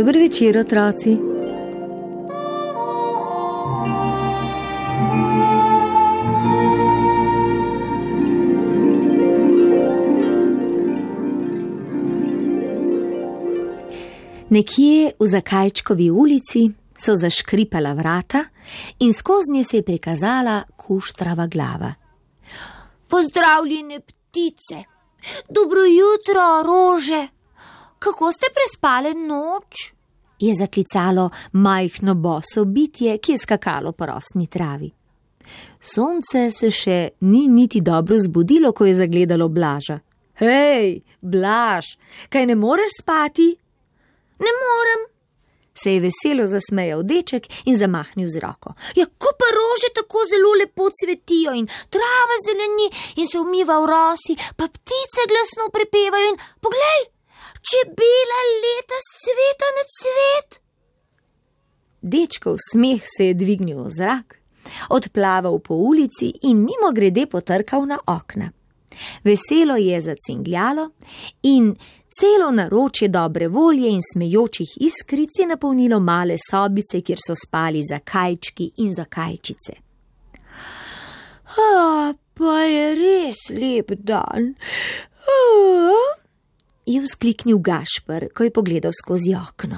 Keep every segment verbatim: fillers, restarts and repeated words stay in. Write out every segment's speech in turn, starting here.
Dober večer, otroci. Nekje v Zakajčkovi ulici so zaškripala vrata in skoznje se je prikazala kuštrava glava. Pozdravljene ptice, dobro jutro, rože. Kako ste prespale noč? Je zaklicalo majhno boso bitje, ki je skakalo po rosni travi. Sonce se še ni niti dobro zbudilo, ko je zagledalo Blaža. Hej, Blaž, kaj ne moreš spati? Ne morem, se je veselo zasmejal deček in zamahnil z roko. Ja, ko pa rože tako zelo lepo cvetijo in trava zeleni in se umiva v rosi, pa ptice glasno prepevajo in poglej, čebela leta s cveta na cvet. Dečkov smeh se je dvignil v zrak, odplaval po ulici in mimogrede potrkal na okna. Veselo je zacingljalo in celo naročje dobre volje in smejočih iskric je napolnilo male sobice, kjer so spali zakajčki in zakajčice. A, pa je res lep dan. A, je vzkliknil Gašper, ko je pogledal skozi okno.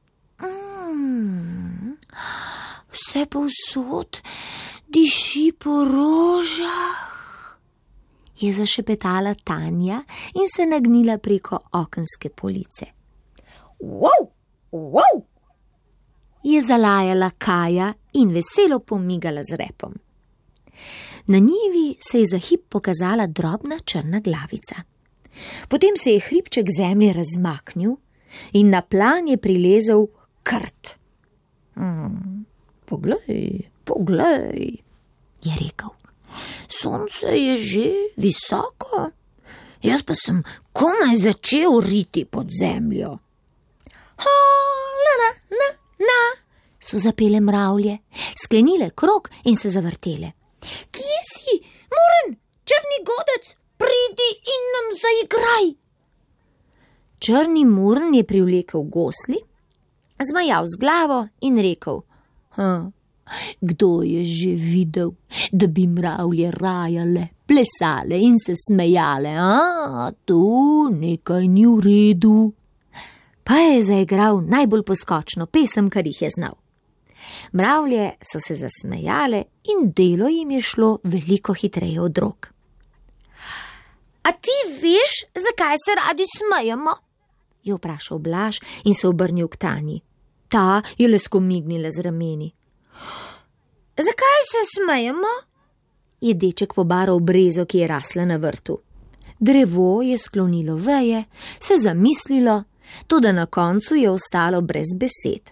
Mm, vse povsod diši po rožah, je zašepetala Tanja in se nagnila preko okenske police. Wow, wow, je zalajala Kaja in veselo pomigala z repom. Na njivi se je za hip pokazala drobna črna glavica. Potem se je hribček zemlje razmaknil in na plan je prilezel krt. Hmm, poglej, poglej, je rekel. Sonce je že visoko, jaz pa sem komaj začel riti pod zemljo. Ha, la, na, na, na, so zapele mravlje, sklenile krog in se zavrtele. Kje si, Muren, črni godec, pridi in nam zaigraj. Črni Muren je privlekel gosli, zmajal z glavo in rekel, hm, kdo je že videl, da bi mravlje rajale, plesale in se smejale, a tu nekaj ni v redu. Pa je zaigral najbolj poskočno pesem, kar jih je znal. Mravlje so se zasmejale in delo jim je šlo veliko hitreje od rok. A ti veš, zakaj se radi smejemo? Je vprašal Blaž in se obrnil k Tanji. Ta je le skomignila z rameni. Zakaj se smejemo? Je deček pobaral brezo, ki je rasla na vrtu. Drevo je sklonilo veje, se zamislilo, toda na koncu je ostalo brez besed.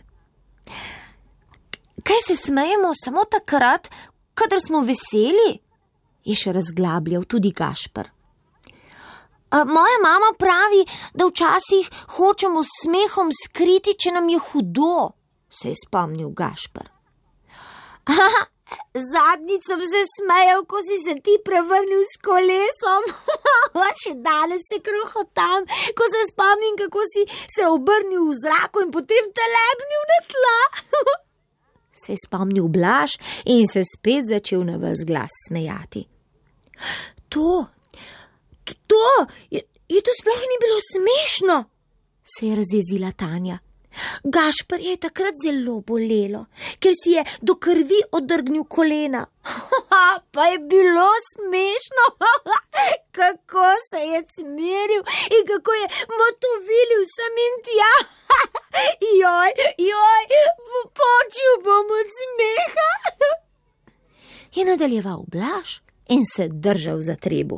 Kaj se smejemo samo takrat, kadar smo veseli? Je še razglabljal tudi Gašper. A moja mama pravi, da včasih hočemo s smehom skriti, če nam je hudo, se je spomnil Gašper. Aha, zadnjič sem se smejal, ko si se ti prevrnil s kolesom. Še danes se krohotam, ko se spomnim, kako si se obrnil v zraku in potem te lebnil na tla. Se je spomnil Blaž in se spet začel na ves glas smejati. To, to, je, je to sploh ni bilo smešno, se je razjezila Tanja. Gašper je takrat zelo bolelo, ker si je do krvi odrgnil kolena. Pa je bilo smešno, kako se je cmeril in kako je motovilil sem in tja. Joj, joj, počil bom od smeha. Je nadaljeval Blaž in se držal za trebuh.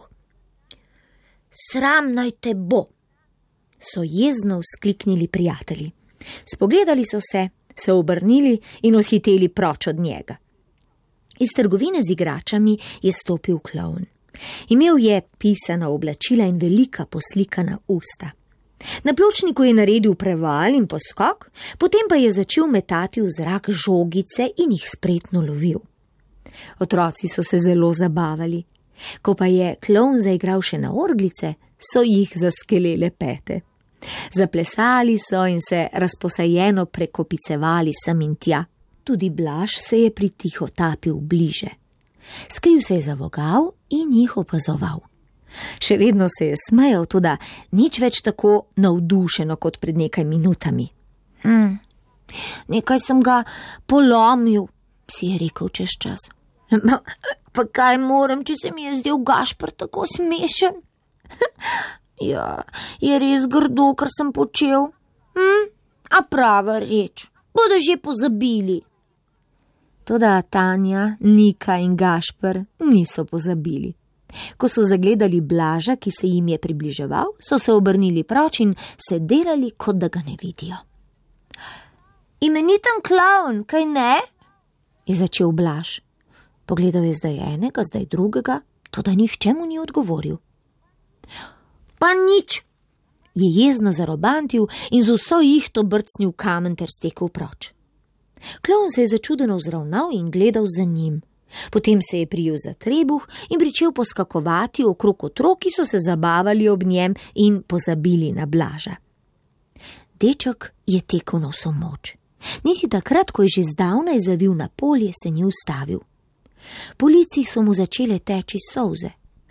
Sram naj te bo, so jezno vzkliknili prijatelji. Spogledali so se, se obrnili in odhiteli proč od njega. Iz trgovine z igračami je stopil klovn. Imel je pisana oblačila in velika poslikana usta. Na pločniku je naredil preval in poskok, potem pa je začel metati v zrak žogice in jih spretno lovil. Otroci so se zelo zabavali. Ko pa je klovn zaigral še na orglice, so jih zaskelele pete. Zaplesali so in se razposajeno prekopicevali sem in tja. Tudi Blaž se je pritihotapil bliže. Skril se je za vogal in jih opazoval. Še vedno se je smejal, toda nič več tako navdušeno kot pred nekaj minutami. Hm, nekaj sem ga polomil, si je rekel čez čas. Pa kaj moram, če se mi je zdel Gašper tako smešen? Ja, je res grdo, kar sem počel. Hm, a prava reč, bodo že pozabili. Toda Tanja, Nika in Gašper niso pozabili. Ko so zagledali Blaža, ki se jim je približeval, so se obrnili proč in se delali, kot da ga ne vidijo. Imeniten klavn, kaj ne? Je začel Blaž. Pogledal je zdaj enega, zdaj drugega, toda nihče mu ni odgovoril. Pa nič, je jezno zarobantil in z vso ihto brcnil kamen ter stekel proč. Klovn se je začudeno vzravnal in gledal za njim. Potem se je prijel za trebuh in pričel poskakovati okrog otrok, ki so se zabavali ob njem in pozabili na Blaža. Deček je tekel na vso moč. Niti takrat, ko je že zdavnaj zavil na polje, se ni ustavil. Po licih so mu začele teči solze.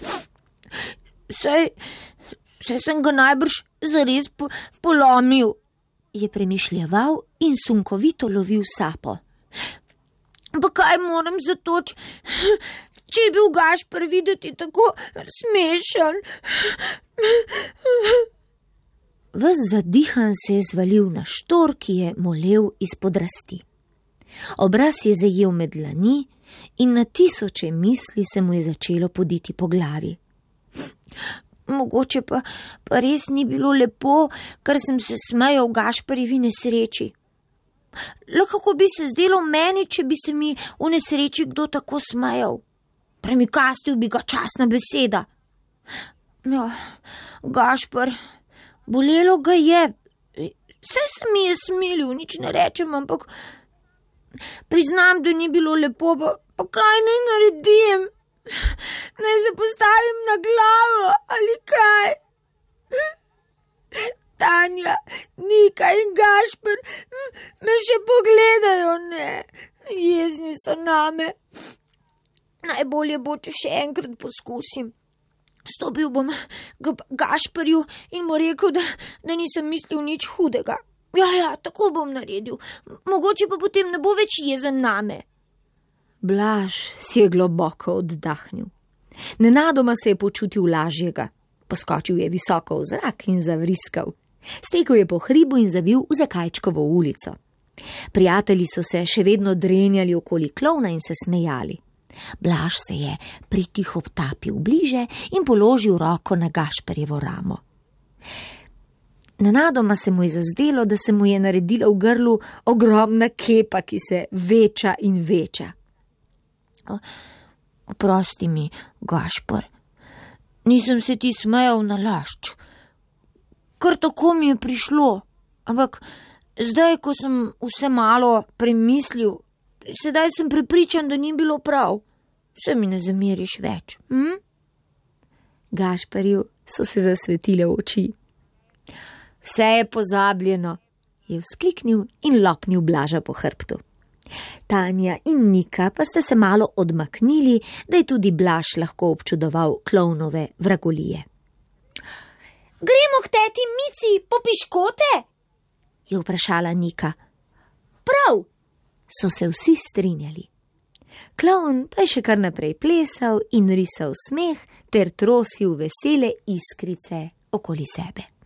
Saj, saj sem ga najbrž zares po, polomil, je premišljeval in sunkovito lovil sapo. Pa kaj moram zatoč, če je bil Gašper videti tako smešen? Ves zadihan se je zvalil na štor, ki je molel izpod rasti. Obraz je zajel med dlani in na tisoče misli se mu je začelo poditi po glavi. Mogoče pa, pa res ni bilo lepo, ker sem se smejal Gašperjevi nesreči. Le kako bi se zdelo meni, če bi se mi v nesreči kdo tako smejal? Premikastil bi ga častna beseda. Ja, Gašper, bolelo ga je. Vse se mi je smilil, nič ne rečem, ampak priznam, da ni bilo lepo, pa, pa kaj naj naredim? Naj se postavim na glavo ali kaj? Tanja, Nika in Gašper me še pogledajo, ne, jezni so name. Najbolje bo, če še enkrat poskusim. Stopil bom k Gašperju in mu rekel, da, da nisem mislil nič hudega. Ja, ja, tako bom naredil. Mogoče pa potem ne bo več jezen name. Blaž si je globoko oddahnil. Nenadoma se je počutil lažjega. Poskočil je visoko v zrak in zavriskal. Stekel je po hribu in zavil v Zakajčkovo ulico. Prijatelji so se še vedno drenjali okoli klovna in se smejali. Blaž se je pritihotapil bliže in položil roko na Gašperjevo ramo. Nenadoma se mu je zazdelo, da se mu je naredila v grlu ogromna kepa, ki se veča in veča. Oprosti mi, Gašper, nisem se ti smejal na lašč. Kar tako mi je prišlo, ampak zdaj, ko sem vse malo premislil, sedaj sem prepričan, da ni bilo prav. Se mi ne zameriš več, hm? Gašperju so se zasvetile oči. Vse je pozabljeno, je vzkliknil in lopnil Blaža po hrbtu. Tanja in Nika pa sta se malo odmaknili, da je tudi Blaž lahko občudoval klovnove vragolije. Gremo k teti Mici po piškote? Je vprašala Nika. Prav, so se vsi strinjali. Klovn pa je še kar naprej plesal in risal smeh ter trosil vesele iskrice okoli sebe.